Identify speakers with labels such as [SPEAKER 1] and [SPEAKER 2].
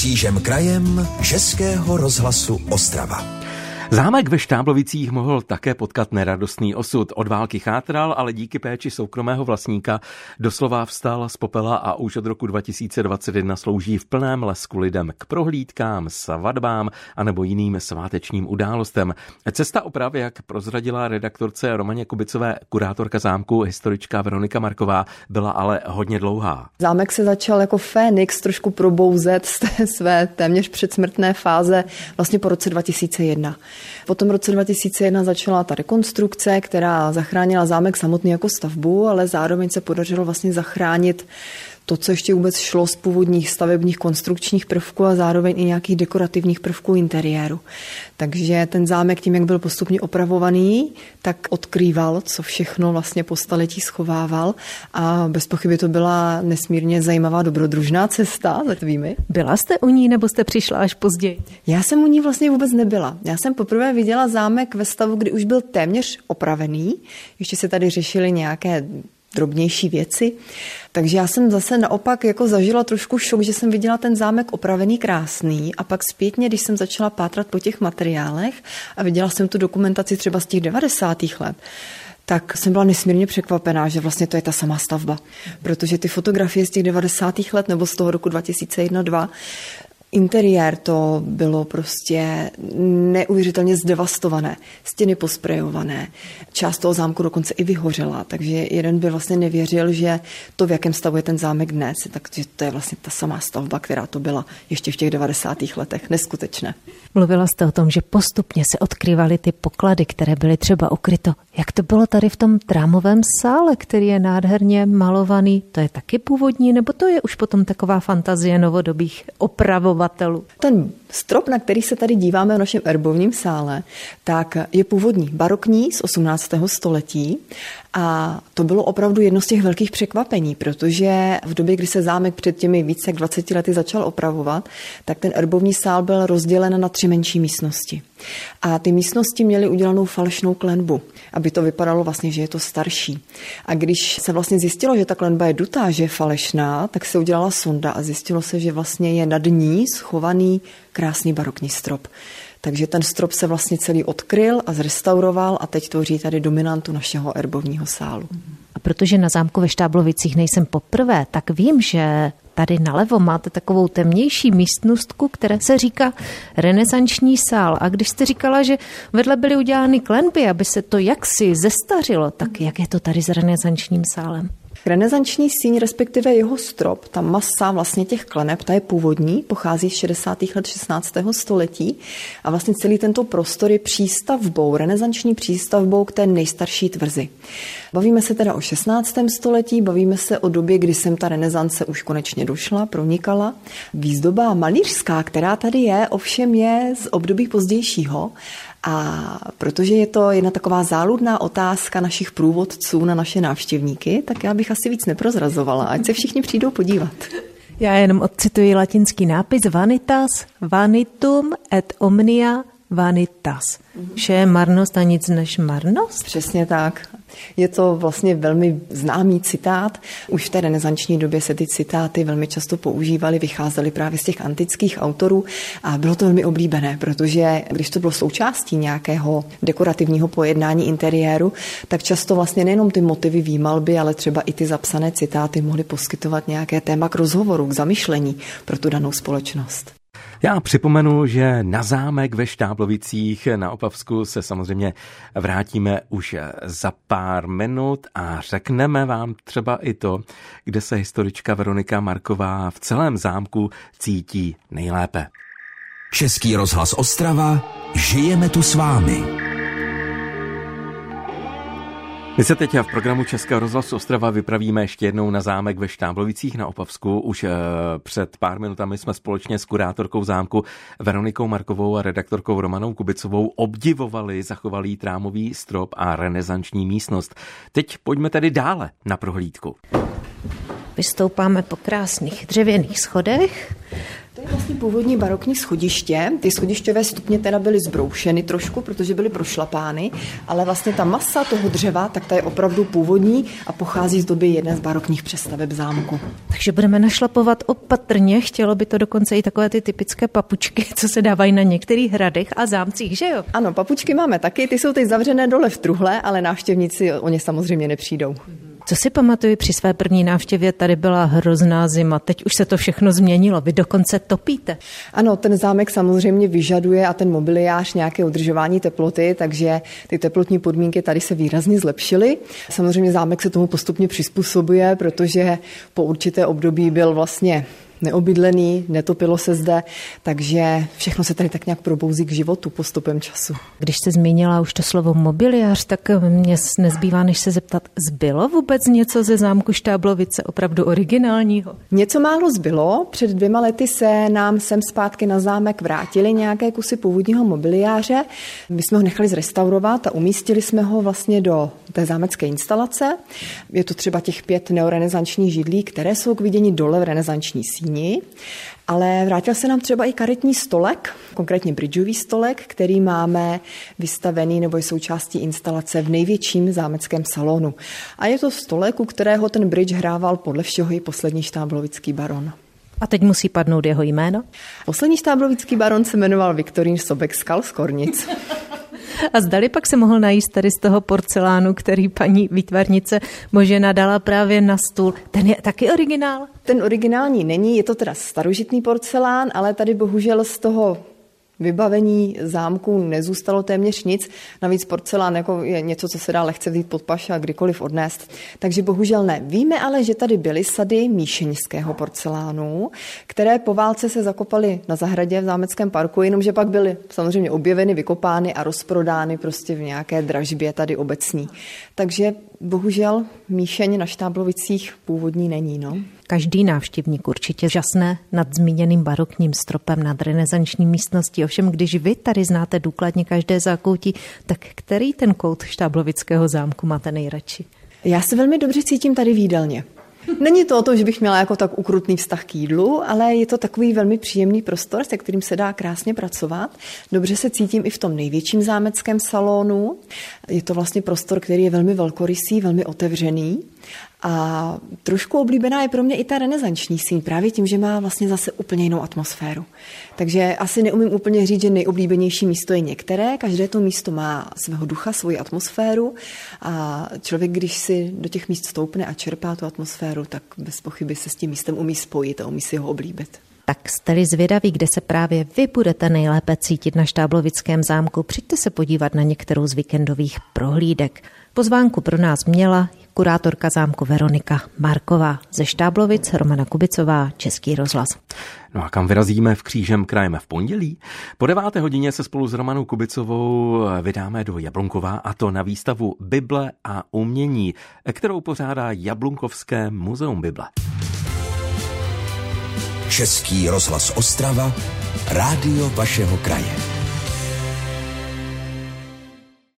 [SPEAKER 1] křížem krajem Českého rozhlasu Ostrava.
[SPEAKER 2] Zámek ve Štáblovicích mohl také potkat neradostný osud. Od války chátral, ale díky péči soukromého vlastníka doslova vstal z popela a už od roku 2021 slouží v plném lesku lidem k prohlídkám, svatbám anebo jiným svátečním událostem. Cesta opravy, jak prozradila redaktorce Romaně Kubicové kurátorka zámku, historička Veronika Marková, byla ale hodně dlouhá.
[SPEAKER 3] Zámek se začal jako Fénix trošku probouzet z té své téměř předsmrtné fáze vlastně po roce 2001. Po tom roce 2001 začala ta rekonstrukce, která zachránila zámek samotný jako stavbu, ale zároveň se podařilo vlastně zachránit to, co ještě vůbec šlo z původních stavebních konstrukčních prvků a zároveň i nějakých dekorativních prvků interiéru. Takže ten zámek tím, jak byl postupně opravovaný, tak odkrýval, co všechno vlastně po staletí schovával a bez pochyby to byla nesmírně zajímavá dobrodružná cesta za tvými.
[SPEAKER 4] Byla jste u ní nebo jste přišla až později?
[SPEAKER 3] Já jsem u ní vlastně vůbec nebyla. Já jsem poprvé viděla zámek ve stavu, kdy už byl téměř opravený. Ještě se tady řešily nějaké drobnější věci. Takže já jsem zase naopak jako zažila trošku šok, že jsem viděla ten zámek opravený, krásný a pak zpětně, když jsem začala pátrat po těch materiálech a viděla jsem tu dokumentaci třeba z těch 90. let, tak jsem byla nesmírně překvapená, že vlastně to je ta samá stavba. Protože ty fotografie z těch 90. let nebo z toho roku 2001-2002 interiér to bylo prostě neuvěřitelně zdevastované, stěny posprejované, část toho zámku dokonce i vyhořela, takže jeden by vlastně nevěřil, že to, v jakém stavu je ten zámek dnes, takže to je vlastně ta samá stavba, která to byla ještě v těch 90. letech, neskutečné.
[SPEAKER 4] Mluvila jste o tom, že postupně se odkryvaly ty poklady, které byly třeba ukryto. Jak to bylo tady v tom trámovém sále, který je nádherně malovaný? To je taky původní, nebo to je už potom taková fantazie novodobých opravovatelů?
[SPEAKER 3] Ten strop, na který se tady díváme v našem erbovním sále, tak je původní, barokní z 18. století a to bylo opravdu jedno z těch velkých překvapení, protože v době, kdy se zámek před těmi více jak 20 lety začal opravovat, tak ten erbovní sál byl rozdělen na 3 menší místnosti. A ty místnosti měly udělanou falešnou klenbu, aby to vypadalo vlastně, že je to starší. A když se vlastně zjistilo, že ta klenba je dutá, že je falešná, tak se udělala sonda a zjistilo se, že vlastně je nad ní schovaný krásný barokní strop. Takže ten strop se vlastně celý odkryl a zrestauroval a teď tvoří tady dominantu našeho erbovního sálu.
[SPEAKER 4] A protože na zámku ve Štáblovicích nejsem poprvé, tak vím, že tady nalevo máte takovou temnější místnostku, které se říká renesanční sál. A když jste říkala, že vedle byly udělány klenby, aby se to jaksi zestařilo, tak jak je to tady s renesančním sálem?
[SPEAKER 3] Renesanční síň, respektive jeho strop, ta masa vlastně těch kleneb, ta je původní, pochází z 60. let 16. století a vlastně celý tento prostor je přístavbou, renesanční přístavbou k té nejstarší tvrzi. Bavíme se teda o 16. století, bavíme se o době, kdy sem ta renesance už konečně došla, pronikala. Výzdoba malířská, která tady je, ovšem je z období pozdějšího. A protože je to jedna taková záludná otázka našich průvodců na naše návštěvníky, tak já bych asi víc neprozrazovala, ať se všichni přijdou podívat.
[SPEAKER 4] Já jenom odcituji latinský nápis vanitas, vanitum et omnia vanitas. Vše je marnost a nic než marnost?
[SPEAKER 3] Přesně tak. Je to vlastně velmi známý citát. Už v té renesanční době se ty citáty velmi často používaly, vycházely právě z těch antických autorů a bylo to velmi oblíbené, protože když to bylo součástí nějakého dekorativního pojednání interiéru, tak často vlastně nejenom ty motivy výmalby, ale třeba i ty zapsané citáty mohly poskytovat nějaké téma k rozhovoru, k zamyšlení pro tu danou společnost.
[SPEAKER 2] Já připomenu, že na zámek ve Štáblovicích na Opavsku se samozřejmě vrátíme už za pár minut a řekneme vám třeba i to, kde se historička Veronika Marková v celém zámku cítí nejlépe.
[SPEAKER 1] Český rozhlas Ostrava, žijeme tu s vámi.
[SPEAKER 2] My se teď v programu Českého rozhlasu Ostrava vypravíme ještě jednou na zámek ve Štáblovicích na Opavsku. Už před pár minutami jsme společně s kurátorkou zámku Veronikou Markovou a redaktorkou Romanou Kubicovou obdivovali zachovalý trámový strop a renesanční místnost. Teď pojďme tedy dále na prohlídku.
[SPEAKER 4] Vystoupáme po krásných dřevěných schodech
[SPEAKER 3] To je vlastně původní barokní schodiště. Ty schodišťové stupně teda byly zbroušeny trošku, protože byly prošlapány, ale vlastně ta masa toho dřeva, tak ta je opravdu původní a pochází z doby jedné z barokních přestaveb zámku.
[SPEAKER 4] Takže budeme našlapovat opatrně, chtělo by to dokonce i takové ty typické papučky, co se dávají na některých hradech a zámcích, že jo?
[SPEAKER 3] Ano, papučky máme taky, ty jsou teď zavřené dole v truhle, ale návštěvníci o ně samozřejmě nepřijdou.
[SPEAKER 4] Co si pamatuju, při své první návštěvě tady byla hrozná zima, teď už se to všechno změnilo, vy dokonce topíte.
[SPEAKER 3] Ano, ten zámek samozřejmě vyžaduje a ten mobiliář nějaké udržování teploty, takže ty teplotní podmínky tady se výrazně zlepšily. Samozřejmě zámek se tomu postupně přizpůsobuje, protože po určité období byl vlastně neobydlený, netopilo se zde, takže všechno se tady tak nějak probouzí k životu postupem času.
[SPEAKER 4] Když jste zmínila už to slovo mobiliář, tak mě nezbývá, než se zeptat, zbylo vůbec něco ze zámku Štáblovice opravdu originálního?
[SPEAKER 3] Něco málo zbylo. Před 2 lety se nám sem zpátky na zámek vrátili nějaké kusy původního mobiliáře. My jsme ho nechali zrestaurovat a umístili jsme ho vlastně do té zámecké instalace. Je to třeba těch 5 neorenesančních židlí, které jsou k vidění dole v renesanční síni. Ale vrátil se nám třeba i karetní stolek, konkrétně bridžový stolek, který máme vystavený nebo je součástí instalace v největším zámeckém salonu. A je to stolek, u kterého ten bridge hrával podle všeho i poslední štáblovický baron.
[SPEAKER 4] A teď musí padnout jeho jméno?
[SPEAKER 3] Poslední štáblovický baron se jmenoval Viktorín Sobekskal z Kornic.
[SPEAKER 4] A zdali pak se mohl najíst tady z toho porcelánu, který paní výtvarnice Božena dala právě na stůl. Ten je taky originál?
[SPEAKER 3] Ten originální není, je to teda starožitný porcelán, ale tady bohužel z toho vybavení zámku nezůstalo téměř nic. Navíc porcelán jako je něco, co se dá lehce vzít pod paš a kdykoliv odnést. Takže bohužel ne. Víme ale, že tady byly sady míšeňského porcelánu, které po válce se zakopaly na zahradě v zámeckém parku, jenomže pak byly samozřejmě objeveny, vykopány a rozprodány prostě v nějaké dražbě tady obecní. Takže bohužel míšeň na Štáblovicích původní není, no.
[SPEAKER 4] Každý návštěvník určitě žasne nad zmíněným barokním stropem, nad renesanční místností. Ovšem, když vy tady znáte důkladně každé zákoutí, tak který ten kout Štáblovického zámku máte nejradši?
[SPEAKER 3] Já se velmi dobře cítím tady v jídelně. Není to o tom, že bych měla jako tak ukrutný vztah k jídlu, ale je to takový velmi příjemný prostor, se kterým se dá krásně pracovat. Dobře se cítím i v tom největším zámeckém salonu. Je to vlastně prostor, který je velmi velkorysý, velmi otevřený. A trošku oblíbená je pro mě i ta renesanční síň, právě tím, že má vlastně zase úplně jinou atmosféru. Takže asi neumím úplně říct, že nejoblíbenější místo je některé, každé to místo má svého ducha, svoji atmosféru a člověk, když si do těch míst vstoupne a čerpá tu atmosféru, tak bez pochyby se s tím místem umí spojit a umí si ho oblíbit.
[SPEAKER 4] Tak jste-li zvědaví, kde se právě vy budete nejlépe cítit na Štáblovickém zámku, přijďte se podívat na některou z víkendových prohlídek. Pozvánku pro nás měla kurátorka zámku Veronika Marková, ze Štáblovic Romana Kubicová, Český rozhlas.
[SPEAKER 2] No a kam vyrazíme v Křížem krajem v pondělí? Po 9. hodině se spolu s Romanou Kubicovou vydáme do Jablunkova, a to na výstavu Bible a umění, kterou pořádá Jablunkovské muzeum Bible.
[SPEAKER 1] Český rozhlas Ostrava, rádio vašeho kraje.